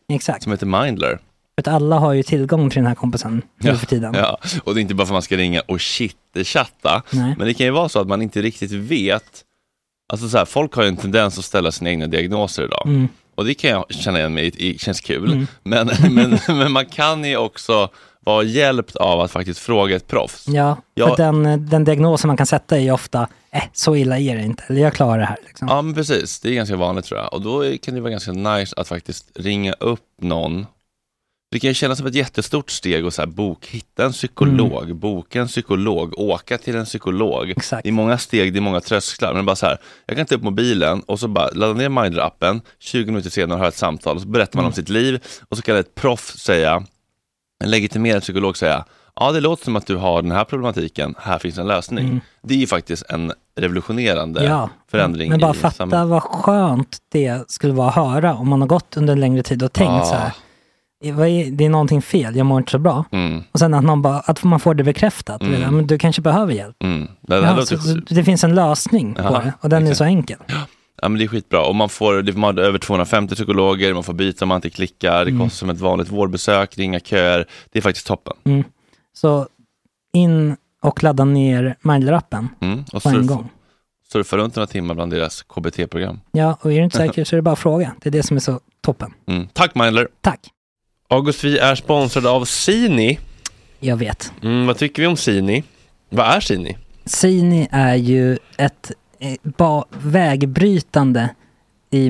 Exakt. Som heter Mindler. För att alla har ju tillgång till den här kompisen nu ja, för tiden. Ja, och det är inte bara för att man ska ringa och shit-chatta. Men det kan ju vara så att man inte riktigt vet. Alltså så här, folk har ju en tendens att ställa sina egna diagnoser idag. Mm. Och det kan jag känna igen mig, det känns kul. Mm. Men, men, men man kan ju också vara hjälpt av att faktiskt fråga ett proffs. Ja, jag, för den, den diagnosen man kan sätta är ju ofta, eh, så illa är det inte. Eller jag klarar det här. Liksom. Ja, men precis. Det är ganska vanligt tror jag. Och då kan det vara ganska nice att faktiskt ringa upp någon. Det kan ju kännas som ett jättestort steg och så här, bok, hitta en psykolog, mm. boka en psykolog, åka till en psykolog. Exakt. Det är många steg, det är många trösklar. Men bara så här, jag kan ta upp mobilen och så bara ladda ner Mindler-appen, tjugo minuter senare har ett samtal och så berättar man mm. om sitt liv och så kan ett proffs säga, en legitimerad psykolog säga, ja det låter som att du har den här problematiken, här finns en lösning. Mm. Det är ju faktiskt en revolutionerande ja. förändring. Men bara i fatta samhället. Vad skönt det skulle vara att höra om man har gått under en längre tid och tänkt ah. så här. Det är någonting fel, jag mår inte så bra. Mm. Och sen att, någon bara, att man får det bekräftat. Mm. Men du kanske behöver hjälp. Mm. Det, ja, låter... det finns en lösning Aha, på det. Och den exakt. Är så enkel. Ja, men det är skitbra. Och man får, man har över tvåhundrafemtio psykologer. Man får byta om man inte klickar. Det mm. kostar som ett vanligt vårdbesök. Ringa köer. Det är faktiskt toppen. Mm. Så in och ladda ner Mindler-appen mm. och på surf, en gång. Surfa runt några timmar bland deras K B T-program. Ja, och är du inte säker så är det bara att fråga. Det är det som är så toppen. Mm. Tack Mindler. Tack. August, vi är sponsrade av Sini. Jag vet. Mm, vad tycker vi om Sini? Vad är Sini? Sini är ju ett eh, ba- vägbrytande i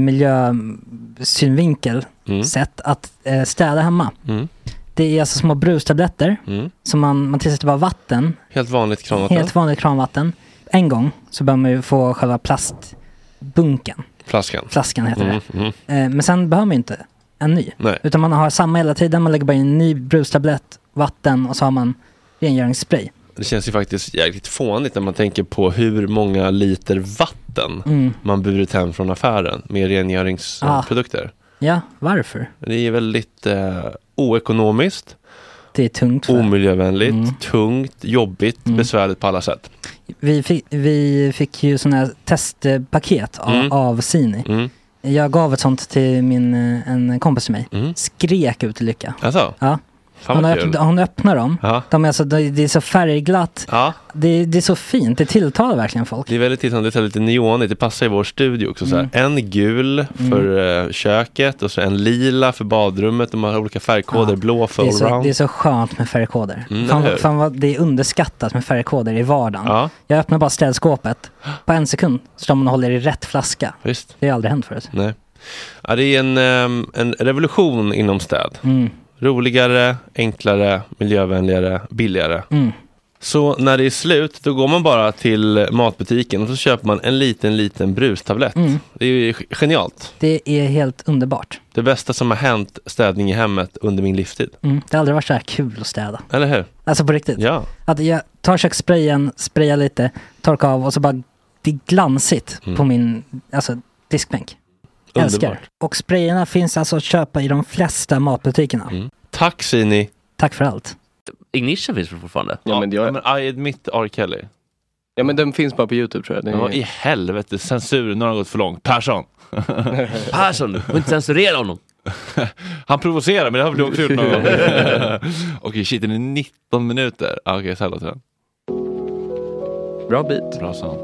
miljösynvinkel mm. sätt att eh, städa hemma. Mm. Det är alltså små brustabletter mm. som man, man tillsätter bara vatten. Helt vanligt kranvatten. Helt vanligt kranvatten. En gång så bör man ju få själva plastbunken. Flaskan. Flaskan heter mm. det. Mm. Eh, men sen behöver man ju inte en ny. Nej. Utan man har samma hela tiden. Man lägger bara in en ny brustablett, vatten och så har man rengöringsspray. Det känns ju faktiskt jäkligt fånigt när man tänker på hur många liter vatten mm. man burit hem från affären med rengöringsprodukter. Ah. Ja, varför? Det är väldigt eh, oekonomiskt. Det är tungt. För. Omiljövänligt, mm. tungt, jobbigt, mm. besvärligt på alla sätt. Vi fick, vi fick ju sådana här testpaket av, mm. av Sini. Mm. Jag gav ett sånt till min, en kompis till mig. Mm. Skrek ut i lycka. Alltså? Ja. Hon, öpp, hon öppnar dem. Ja. De är alltså, det är så färgglatt. Ja. Det, det är så fint. Det tilltalar verkligen folk. Det är väldigt tilltalande. Det är lite neonigt. Det passar i vår studio också. Mm. Så här. En gul för mm. köket och så en lila för badrummet. De har olika färgkoder. Ja. Blå för allround. Det är så skönt med färgkoder. Mm, fan, fan vad det är underskattat med färgkoder i vardagen. Ja. Jag öppnar bara städskåpet. På en sekund står man och håller i rätt flaska. Visst. Det har aldrig hänt förut. Nej. Ja, det är en, um, en revolution inom städ. Mm. Roligare, enklare, miljövänligare, billigare. Mm. Så när det är slut, då går man bara till matbutiken och så köper man en liten, liten brustablett. Mm. Det är ju genialt. Det är helt underbart. Det bästa som har hänt städning i hemmet under min livstid. Mm. Det har aldrig varit så här kul att städa. Eller hur? Alltså på riktigt. Ja. Att jag tar kökssprayen, sprayar lite, torkar av och så bara det är glansigt mm. på min alltså, diskbänk. Älskar. Och sprayerna finns alltså att köpa i de flesta matbutikerna. Mm. Tack Sini. Tack för allt. Ignition finns fortfarande. Ja, men, jag... ja, men I admit R. Kelly. Ja, men den finns bara på YouTube tror jag. Ja, i helvete. Censur, nu har gått för långt. Persson. Persson, du får inte censurera honom. Han provocerar, men det har vi också gjort någon gång. Okej, shit, den är nitton minuter. Ah, okej, så här låter den. Bra bit. Bra sånt.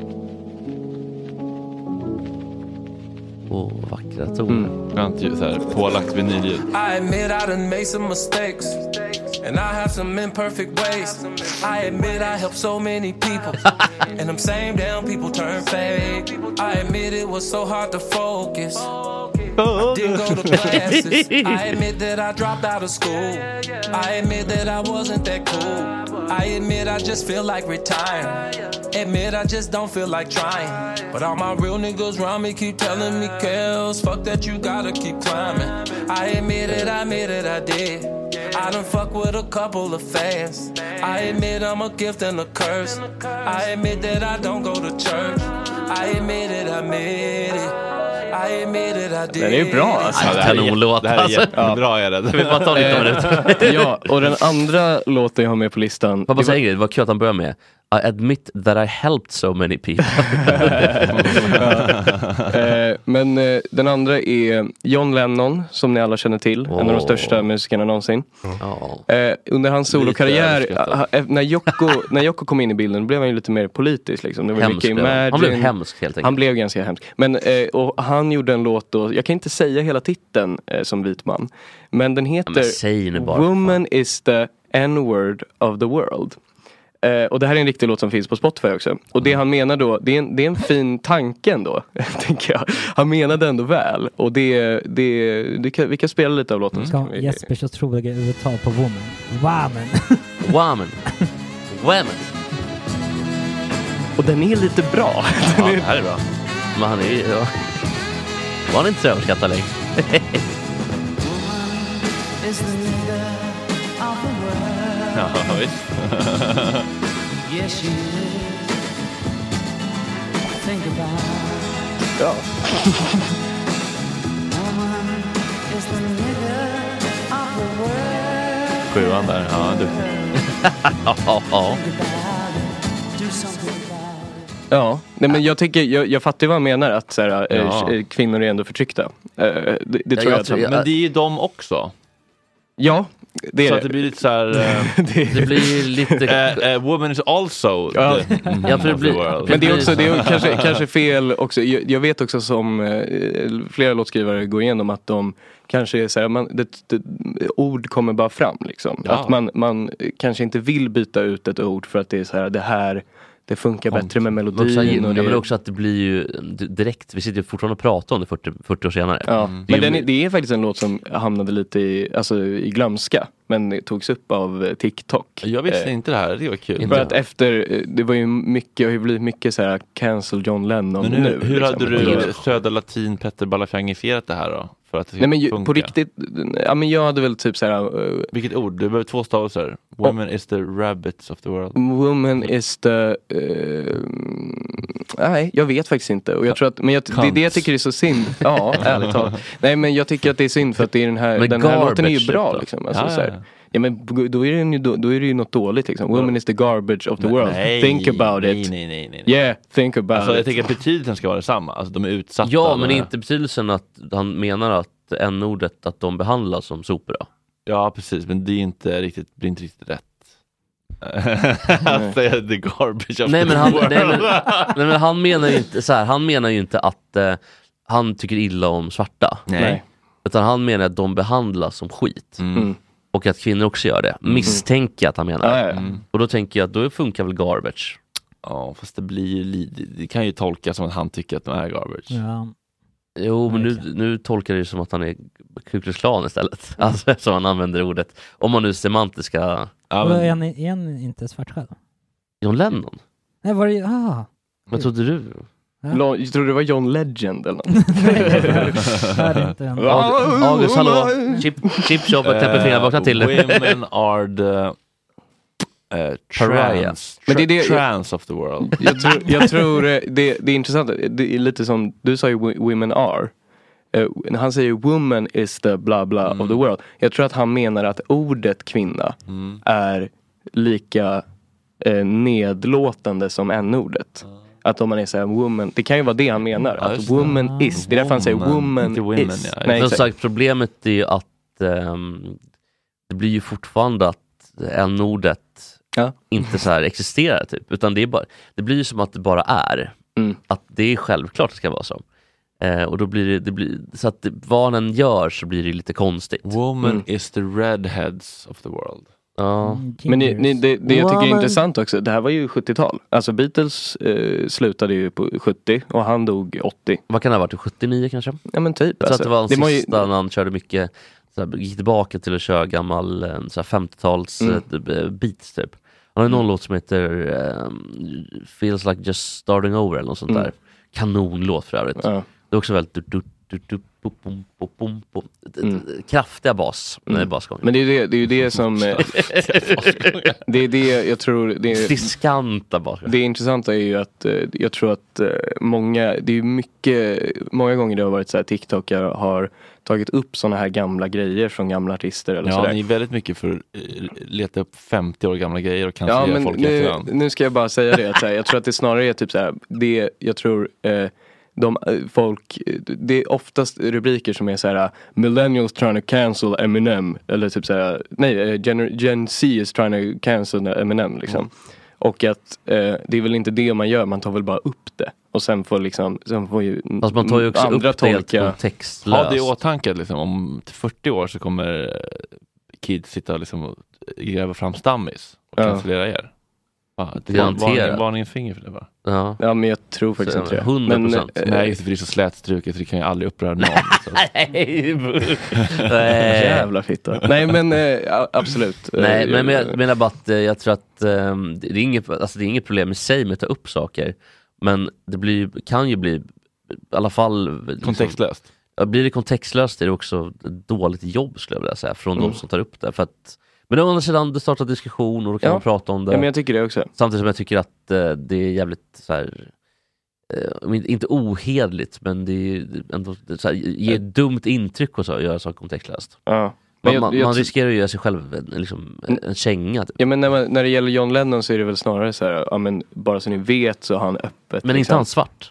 Åh, oh, vackra toner. Mm. Jag har inte så här pålagt vinylljud. I admit I done made some mistakes and I have some imperfect ways. I admit I helped so many people and them same damn people turn fake. I admit it was so hard to focus. I didn't go to classes. I admit that I dropped out of school. I admit that I wasn't that cool. I admit I just feel like retiring. Admit I just don't feel like trying. But all my real niggas around me keep telling me, Kels, fuck that, you gotta keep climbing. I admit it, I admit it, I did. I done fuck with a couple of fans. I admit I'm a gift and a curse. I admit that I don't go to church. I admit it, I admit it. Den är ju bra alltså. Det här är, det här är jättebra är det. Vi bara ta lite minuter. Ja, och den andra låten jag har med på listan. Vad bara säger det var kul att han börjar med I admit that I helped so many people. eh, men eh, den andra är John Lennon, som ni alla känner till. Oh. En av de största musikerna någonsin. Oh. Eh, under hans solokarriär, eh, när, Yoko, när Yoko kom in i bilden blev han ju lite mer politisk. Liksom. Det var hemsk, mycket Imagine. Han blev hemsk helt enkelt. Han blev ganska hemsk. Men, eh, och han gjorde en låt då, jag kan inte säga hela titeln eh, som vit man. Men den heter ja, bara, Woman fan. is the N-word of the world. Uh, och det här är en riktig låt som finns på Spotify också. Och mm. det han menar då, det är en, det är en fin tanke ändå, tänker jag. Han menade ändå väl. Och det, det, det kan, vi kan spela lite av låten. Mm. Vi... Jespers otroliga uttal på woman. Woman. Woman. Woman. Och den är lite bra. Ja, det här är bra. Men han är ju... Ja. Var han inte så överskattad längre? Ja, visst. Yes, you think about ja. Sjuan där, ja, du. ja, ja. Ja, nej, men jag tycker, jag, jag fattar vad han menar, att så här, ja. äh, kvinnor är ändå förtryckta. Äh, det, det tror jag, jag, tror jag Men det är ju de också. Ja, det är så det. Att det blir lite så här... det, det blir lite... uh, uh, woman is also ja. the, mm, ja, för det blir, men det är också det är kanske, kanske fel också. Jag, jag vet också som eh, flera låtskrivare går igenom att de kanske är så här, man, det, det, ord kommer bara fram liksom. Ja. Att man, man kanske inte vill byta ut ett ord för att det är så här, det här det funkar Kom. bättre med melodin. Också, och det... Men också att det blir ju direkt, vi sitter ju fortfarande och pratar om det fyrtio, fyrtio år senare. Ja. Mm. Men den är, det är faktiskt en låt som hamnade lite i, alltså, i glömska, men det togs upp av TikTok. Jag visste eh, inte det här, det var kul. För att efter, det var ju mycket, det har ju blivit mycket så här cancel John Lennon men nu. nu Hur liksom. hade du Södra Latin Petter Balafjangifierat det här då? För att det Nej, men ju, funka. På riktigt, ja men jag hade väl typ så här. Uh, Vilket ord? Du behöver två stavelser. Woman oh. is the rabbits of the world. Woman is the... Uh, nej, jag vet faktiskt inte. Och jag tror att, men jag, det är det jag tycker är så synd. Ja, ärligt talat. Nej, men jag tycker att det är synd för att det är den här, den här låten är ju bra liksom. Alltså, ja, så här. Ja. Ja, men då är det ju, då, då är det ju något dåligt liksom. Woman is the garbage of the world. Nej, Think about nej, it. Nej, nej, nej, nej. Yeah, think about alltså, it. Jag tänker att betydelsen ska vara detsamma. Alltså de är utsatta. Ja, men inte betydelsen att han menar att n-ordet, att de behandlas som sopor. Ja, precis. Men det är inte riktigt, blir inte riktigt rätt. Att säga the garbage of nej, the men han, world. nej, men, nej, men han menar ju inte så här, han menar ju inte att eh, han tycker illa om svarta. Nej. Utan han menar att de behandlas som skit. Mm. Och att kvinnor också gör det. Misstänker att han menar. Mm. Mm. Och då tänker jag att då funkar väl garbage. Ja, fast det blir ju li- det kan ju tolkas som att han tycker att de är garbage. Ja. Jo, men nu, nu tolkar det som att han är Ku Klux Klan istället. Alltså som han använder ordet. Om man nu semantiska... Ja, men... är, han, är han inte svart själv? John Lennon? Nej, var det... Ah. Vad trodde du? Ja. Jag trodde det var John Legend eller något. Nej, det är inte han. August, August hallå. Chip, chip shop och täpper fingrarna, vakna till. Women are the... Uh, trans, men det är det, trans of the world. Jag tror, jag tror det, det är intressant. Det är lite som du sa ju women are. Uh, han säger woman is the bla bla mm. of the world. Jag tror att han menar att ordet kvinna mm. är lika uh, nedlåtande som n-ordet. Mm. Att om man är så här woman, det kan ju vara det han menar. Ja, att woman det. is. Det är därför han säger woman women, is. Ja. Nej, som sagt, problemet är ju att um, det blir ju fortfarande att n-ordet ja. inte så här existerar typ, utan det är bara, det blir ju som att det bara är mm. att det är självklart det ska vara så eh, och då blir det, det blir, så att det, vad den gör så blir det lite konstigt. Woman mm. is the redheads of the world. Ja. Mm, men ni, ni, det, det jag tycker är intressant också, det här var ju sjuttiotal, alltså Beatles eh, slutade ju på sjuttio och han dog åttio. Vad kan det ha varit, sjuttionio kanske? Ja men typ. Så alltså, att det var en det sista ju... när han körde mycket så här, gick tillbaka till att köra gammal så här, femtiotals mm. beats typ. Han har någon mm. låt som heter um, Feels Like Just Starting Over eller något sånt mm. där. Kanonlåt för övrigt. Ja. Det är också väldigt du, du, du, du, bom, bom, bom, bom. Mm. kraftiga bas. Mm. Nej, basgången. Men det är ju det, det, är ju det som det är det jag tror det är, diskanta basgången. Det intressanta är ju att jag tror att många, det är ju mycket, många gånger det har varit så här TikTok har tagit upp såna här gamla grejer från gamla artister eller ja, sådär. Ni är väldigt mycket för att leta upp femtio år gamla grejer och cancellera ja, men folk nu, efterhand. nu ska jag bara säga det. Att, så här, jag tror att det snarare är typ så här, det jag tror eh, de folk, det är oftast rubriker som är så här: millennials trying to cancel Eminem, eller typ så här, nej, Gen, Gen Z is trying to cancel Eminem liksom. Mm. Och att eh, det är väl inte det man gör, man tar väl bara upp det. Och sen får liksom, sen får ju alltså man tar ju också andra upp det helt kontextlöst. Ha det i åtanke att liksom, om fyrtio år så kommer kids sitta och liksom och gräva fram stammis och cancellera er. Ja, det är varning, varning finger för det, va? Ja. Ja, men jag tror faktiskt inte det. hundra procent. Men, nej, för det är så slätstruket så det kan ju aldrig uppröra någon. Nej. Jävla fitta. Nej, men äh, absolut. Nej, men jag menar bara att jag tror att ähm, det, är inget, alltså det är inget problem i sig med att ta upp saker. Men det blir, kan ju bli i alla fall liksom, kontextlöst. Blir det kontextlöst är det också ett dåligt jobb, skulle jag vilja säga, från mm. de som tar upp det. För att, men å andra sidan, det startar diskussion och då kan ja. man prata om det. Ja, men jag tycker det också. Samtidigt som jag tycker att uh, det är jävligt så här, uh, inte ohederligt, men det är ändå så här, ger ett dumt intryck och så, göra saker kontextlöst. Ja. Man, jag, man, jag, man riskerar ju att göra sig själv en, liksom, en, en känga. Typ. Ja, men när, man, när det gäller John Lennon så är det väl snarare så här, ja, men bara så ni vet så har han öppet. Men liksom, inte han svart?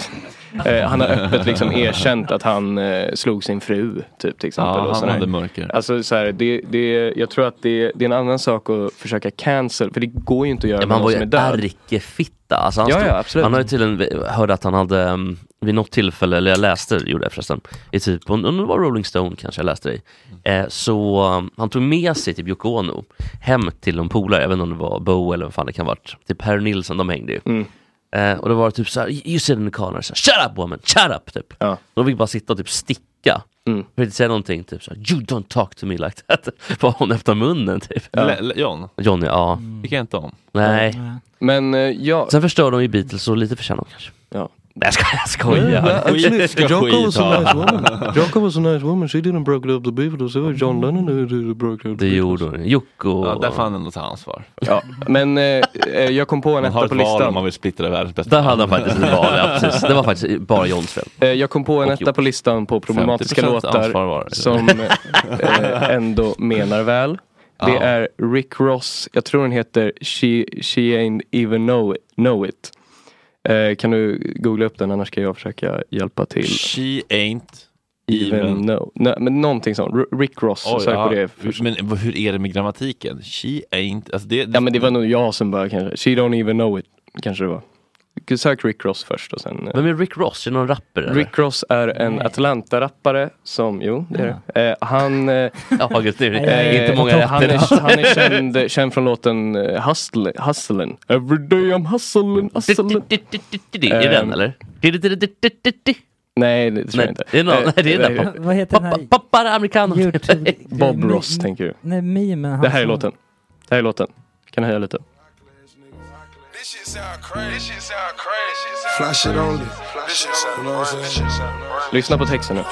eh, han har öppet liksom erkänt att han eh, slog sin fru typ, till exempel. Ja, och han hade mörker. Alltså så här, det, det, jag tror att det, det är en annan sak att försöka cancel, för det går ju inte att göra ja, med någon som är död. Han var ju ärkefitta. Alltså han, ja, stod, ja, absolut. han har ju tydligen hörde att han hade um, vid något tillfälle, eller jag läste det, gjorde jag förresten, i typ, om det var Rolling Stone kanske jag läste det i, eh, så um, han tog med sig typ Yoko Ono hem till en polare, jag vet inte om det var Bo eller vad fan det kan ha varit, typ Harry Nilsson, de hängde ju. Mm. Eh, och det var typ såhär, you sit in the corner, så här, shut up woman, shut up typ. Ja. De fick bara sitta och typ sticka. Mm. För att inte säga någonting typ såhär, you don't talk to me like that. Bara hon öppnar munnen typ. Ja. L- John? John, ja. Mm. Fick jag inte om. Nej. Ja. Men uh, ja. Sen förstör de ju Beatles och lite förtjänar kanske. Ja. Nej, jag skojar, jag skojar. Jocko was a nice woman. Jocko was a nice woman. She didn't break up the Beatles. So John Lennon who broke up the Det gjorde hon. Jocko. Ja, där får han ändå ta ansvar. Ja, men eh, jag kom på en etta på listan. Om man vill splittra världens bästa. Där hade han faktiskt ett val, ja, precis. Det var faktiskt bara Johns fel. Eh, jag kom på en etta på listan på problematiska låtar som eh, ändå menar väl. Det ja. är Rick Ross. Jag tror den heter She, She Ain't Even Know It. Know it. Eh, kan du googla upp den, annars ska jag försöka hjälpa till. She ain't even, even know. Nej, men någonting sånt. R- Rick Ross. Oh, sök ja. på det. Men hur är det med grammatiken? She ain't. Alltså det, det... Ja, men det var nog jag som bara kanske. She don't even know it. Kanske det var. Sök Rick Ross först och sen... Vem är Rick Ross? Är det någon rapper? Eller? Rick Ross är en Nej. Atlanta-rappare som, jo, det är det. Eh, han... Eh, ja, just det. Eh, inte många han är, han är känd, känd från låten uh, Hustle, Hustlen. Every day I'm hustling, hustling. Är den, eller? Nej, det tror jag inte. Det är någon, nej, det är den. Vad heter den här? Pappar americano. Bob Ross, tänker du. Nej, mimen. Det här är låten. Det här är låten. Kan jag höja lite? Flash it only. You know what I'm saying? Lyssna på texten nu.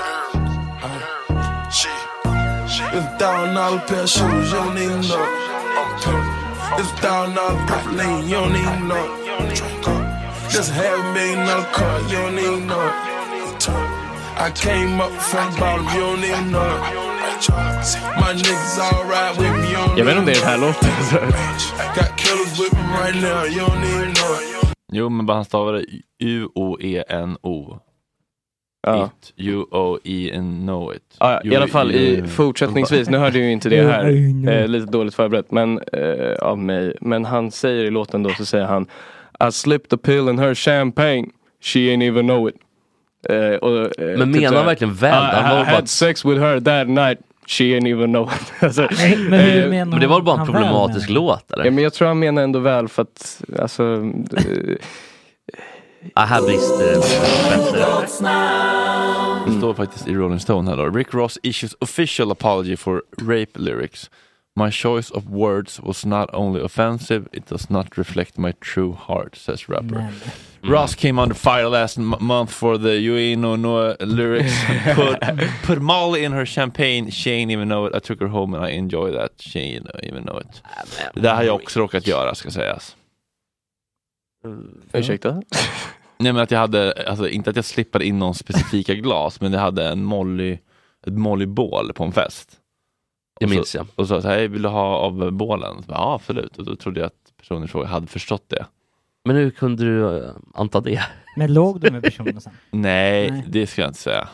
It's thousand dollar pair of shoes, you don't even know. It's thousand dollar purple lane, you don't even know. Just half a million dollar car, you don't even know. I came up from bottom, you don't even know. My niggas all right with me, you don't Jag vet inte om det är den här låten. Got killers with me right now, you don't even know. Jo, men bara han stavade U O E N O. Ja. It, U O E N know it. Ja, i alla fall i fortsättningsvis, nu hörde ju inte det här, eh, lite dåligt förberett, men eh, av mig. Men han säger i låten då, så säger han I slipped a pill in her champagne, she ain't even know it. Eh, och, eh, men menar han verkligen väl? I, I, I had sex with her that night, she ain't even know it. Alltså, Nej, men, hur eh, men det var bara en problematisk låt, eller? Ja, men jag tror han menar ändå väl, för att alltså... Eh, ah, här brister det. Det står faktiskt i Rolling Stone här då. Rick Ross issues official apology for rape lyrics. My choice of words was not only offensive, it does not reflect my true heart, says rapper. Mm. Ross came under fire last m- month for the You Ain't No No lyrics. Put, put Molly in her champagne, she ain't even know it. I took her home and I enjoy that, she ain't even know it. Det där har jag också råkat göra, ska sägas. Mm. Ursäkta? Nej, men att jag hade, alltså inte att jag slippade in någon specifika glas, men jag hade en Molly, ett molybål på en fest. Det minns jag. Och så sa jag, vill du ha av bålen? Så, ja, absolut. Och då trodde jag att personen i fråga hade förstått det. Men hur kunde du uh, anta det? Men låg du med personen sen? Nej, Nej, det ska jag inte säga.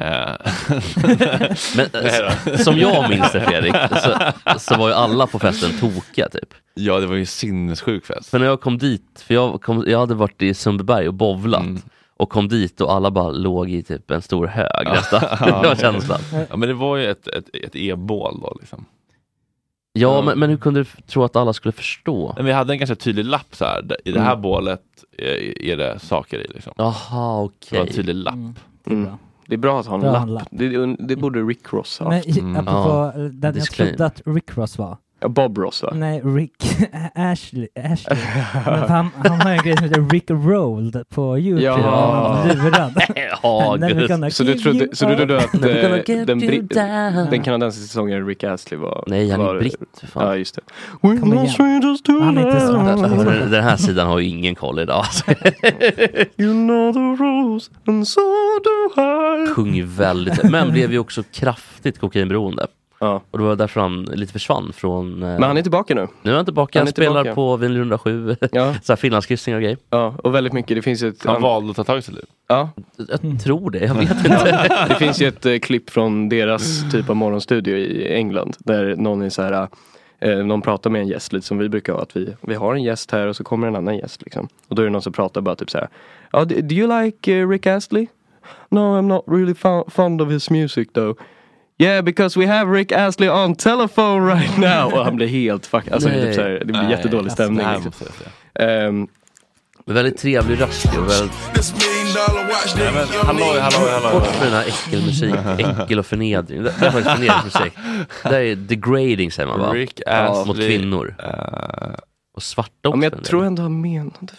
Men som jag minns det, Fredrik, så, så var ju alla på festen tokiga typ. Ja, det var ju sinnessjuk fest. För när jag kom dit, för jag, kom, jag hade varit i Sundbyberg och bovlat. Mm. Och kom dit och alla bara låg i typ en stor hög nästan. Det var känslan. Ja, men det var ju ett, ett, ett e-bål då liksom. Ja, mm. men, men hur kunde du tro att alla skulle förstå? Men vi hade en ganska tydlig lapp så här. I det här mm. bålet är, är det saker i liksom. Jaha, okej. Okay. Det var en tydlig lapp. Mm. Mm. Det är bra att ha en bra lapp. lapp. Det, det borde Rick Ross ha. Men mm. apropå ja. den jag trodde att Rick Ross var. Ja, Bob Ross va? Nej, Rick Ashley, Ashley. Men han, han har en grej som heter Rick Rolled på YouTube. Ja, lurad. Ja, så du trodde så du trodde att äh, den, bri- den kanadensiska säsongen Rick Astley var... Nej, han är britt. Fan. Ja, just det. Kom igen. Han är inte så. Den, den här sidan har ju ingen koll idag. You know the rules and so do I. Sjunger väldigt. Men blev ju också kraftigt kokainberoende. Ja. Och det var därför han lite försvann från... Men han är tillbaka nu. Nu är han tillbaka. Han, han spelar tillbaka på Vinl ett noll sju. Ja. Så här finlandskryssningar och grejer. Ja, och väldigt mycket. Det finns ett... Han um... valde att ta tag i sitt liv. Ja. Jag mm. tror det. Jag vet inte. Det finns ju ett uh, klipp från deras typ av morgonstudio i England. Där någon är så här... Uh, någon pratar med en gäst lite som vi brukar ha. Att vi, vi har en gäst här och så kommer en annan gäst liksom. Och då är det någon som pratar bara typ så här. Oh, do, do you like uh, Rick Astley? No, I'm not really fo- fond of his music though. Yeah, because we have Rick Astley on telephone right now. Och han blir helt fuck. Alltså det, typ så här, det blir Nej, jättedålig stämning. Liksom. Um, väldigt trevlig röst. Väldigt... Nej, men, halloj, halloj, halloj. Bort med den här äckelmusik. Äckel och förnedring. Det är faktiskt förnedringsmusik. Det är degrading, säger man va? Rick Astley, mot kvinnor. Uh... Och svarta också. Ja, men jag tror ändå han menade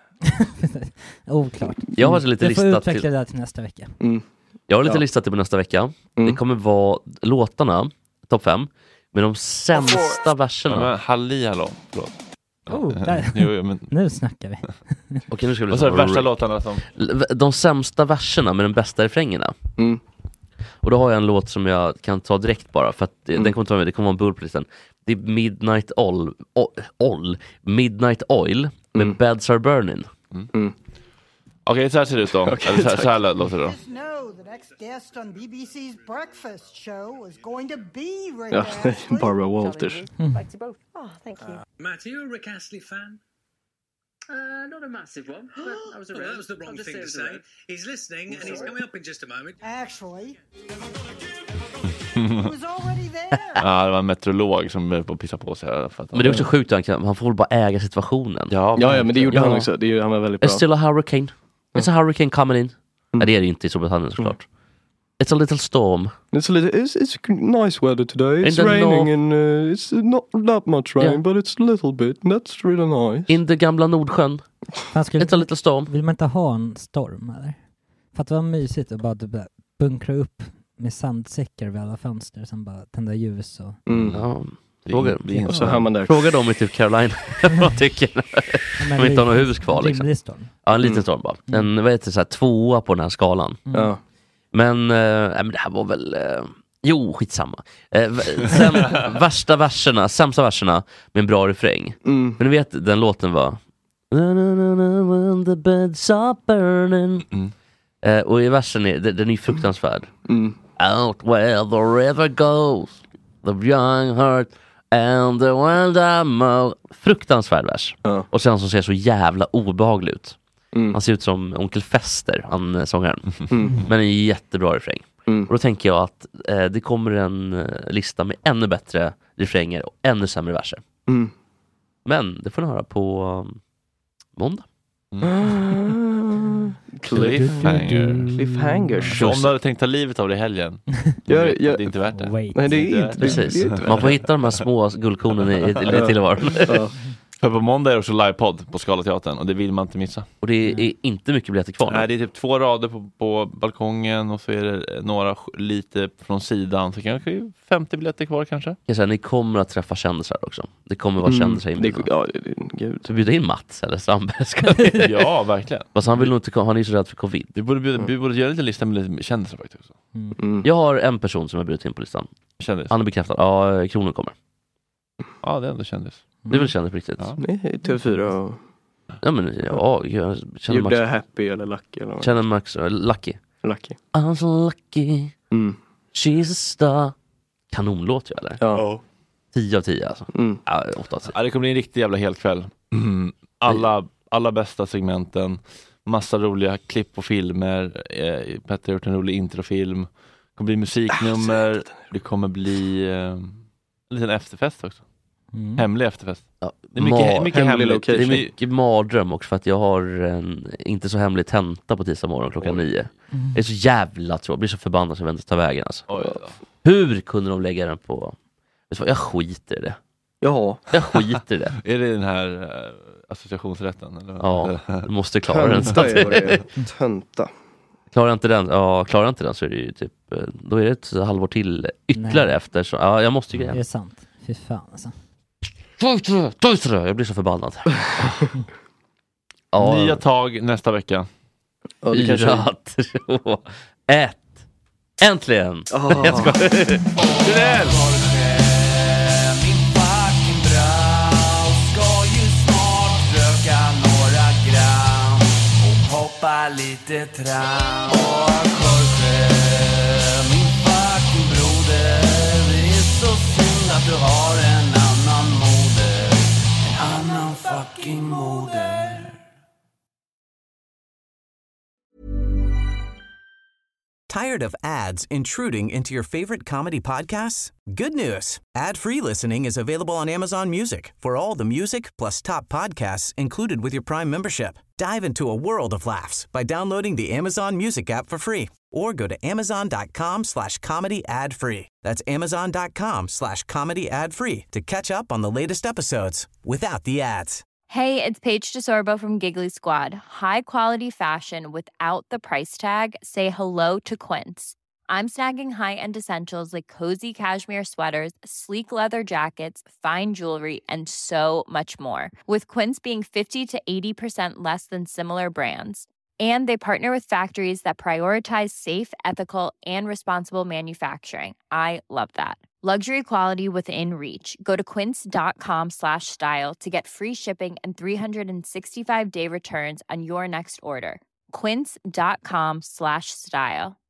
oklart. Jag har lite listat till... får utveckla det till nästa vecka. Mm. Jag har lite ja. listat till på nästa vecka. Mm. Det kommer vara låtarna, topp fem, med de sämsta verserna. Ja, men halli hallå, förlåt. Oh, där. jo, men... Nu snackar vi. Okej, nu ska vi Vad är det värsta låtarna som... De sämsta verserna med de bästa refrängerna. Mm. Och då har jag en låt som jag kan ta direkt bara, för att mm. den kommer ta med, det kommer vara en bull på listan. Det är Midnight Oil, Oil Midnight Oil med mm. Beds Are Burning. Mm. Mm. Okej, okay, så här ser det ut då. Okay, Eller så här, så här låter det då. Guest on B B C's breakfast show is going to be Rick ja, Barbara Walters. Mm. Both. Oh, thank you. Uh, Matt, are you a Rick Astley fan? Uh, not a massive one. But I was oh, that was the wrong thing to say. He's listening and he's coming up in just a moment. Actually, he was already there. Ja, det var en meteorolog som började på att pissa på sig. Men det är också sjukt, han, kan, han får väl bara äga situationen. Ja, ja, ja men det gjorde ja. han också. Det gjorde, han var väldigt bra. It's still a hurricane. It's a hurricane coming in. Mm. Nej, det är det inte i Storbritannien såklart. Mm. It's a little storm. It's a little. It's, it's nice weather today. It's raining north... and uh, it's not that much rain, yeah. but it's a little bit. That's really nice. In the gamla Nordsjön. Skulle, it's a little storm. Vill man inte ha en storm eller? För att det var mysigt att bara typ bunkra upp med sandsäckar vid alla fönster som bara tända ljus och... Mm. Ja. Fråga, och så hör man där. Fråga dem i typ Caroline vad tycker de inte har något hus kvar liksom. Storm. Ja, en liten mm. storm bara. En vad heter det, så här, tvåa på den här skalan. Mm. Ja. Men, äh, men det här var väl äh, jo, skitsamma. Äh, sen, värsta verserna, sämsta verserna med en bra refräng. Mm. Men ni vet, den låten var when the beds are burning. Mm. Äh, och i versen är den är fruktansvärd. Mm. Out where the river goes, the young heart and the wild ammo. Fruktansvärd vers. Ja. Och sen som ser så jävla obehaglig ut. Mm. Han ser ut som Onkel Fester, han sångaren. Mm. Men en jättebra refräng. Mm. Och då tänker jag att eh, det kommer en eh, lista med ännu bättre refränger och ännu sämre verser. Mm. Men det får ni höra på um, måndag. Mm. Cliffhanger. Cliffhangers. Så om du hade tänkt ta livet av det i helgen, jag, vet, jag, det är inte värt det. Wait. Nej, det är inte, precis. Det är inte man får hitta de här små guldkornen i, i, i tillvaron. Ja. För på måndag är det också livepodd på Scalateatern och det vill man inte missa. Och det är mm. inte mycket biljetter kvar. Nej, det är typ två rader på, på balkongen och så är det några lite från sidan. Så kanske femtio biljetter kvar kanske. Jag säger, ni kommer att träffa kändisar också. Det kommer vara mm. kändisar inbjudna. Ja, det är gud. Så bjuda in Mats eller Strandberg. Ja, verkligen. Fast han vill nog inte, han är så rädd för covid. Vi borde, bjuda, mm. vi borde göra lite lista med lite kändisar faktiskt också. Mm. Mm. Jag har en person som har bjudit in på listan. Kändis. Han är bekräftad. Ja, Kronon kommer. Ja, det är ändå kändis. Det är väl kändis på riktigt. Ja. Det är T V fyra och... Ja, men ja, jag känner Gjorde Max... Happy eller Lucky eller vad? Känner Max... Uh, lucky. Lucky. I'm so lucky. Mm. She's a star. Kanonlåt ju, eller? Ja. tio av tio alltså. Mm. Ja, åtta av tio. Ja, det kommer bli en riktig jävla helkväll. Mm. Alla, alla bästa segmenten. Massa roliga klipp och filmer. Eh, Petter har gjort en rolig introfilm. Det kommer bli musiknummer. Ah, det kommer bli eh, en liten efterfest också. Mm. Hemlig efterfest. Ja, det är mycket, ma- mycket hemlig location. Det är mycket mardröm också för att jag har en inte så hemlig tenta på tisdag morgon klockan Oj. nio. Mm. Det är så jävla tråkigt. Jag blir så förbannad så jag vet inte ta vägen alltså. Oj, hur kunde de lägga den på... Jag skiter i det. Ja. Jag skiter i det. Är det den här uh, associationsrätten? Eller? Ja, du måste klara den. Tönta. Klarar inte den, ja, klarar inte den så är det ju typ, då är det ett halvår till ytterligare Nej. efter. Så, ja, jag måste ju greja. Det är sant. Fy fan alltså. Jag blir så förbannad. Ja. Nya tag nästa vecka. Fyra, två, ett. Äntligen! Oh. Jag ska... Hoppa lite tram. Och Jorge, min fucking broder. Det är så synd att du har en annan moder. En annan fucking moder. Tired of ads intruding into your favorite comedy podcasts? Good news. Ad-free listening is available on Amazon Music for all the music plus top podcasts included with your Prime membership. Dive into a world of laughs by downloading the Amazon Music app for free or go to amazon.com slash comedy ad free. That's amazon.com slash comedy ad free to catch up on the latest episodes without the ads. Hey, it's Paige DeSorbo from Giggly Squad. High quality fashion without the price tag. Say hello to Quince. I'm snagging high-end essentials like cozy cashmere sweaters, sleek leather jackets, fine jewelry, and so much more. With Quince being fifty to eighty percent less than similar brands. And they partner with factories that prioritize safe, ethical, and responsible manufacturing. I love that. Luxury quality within reach. Go to quince.com slash style to get free shipping and three sixty-five day returns on your next order. Quince.com slash style.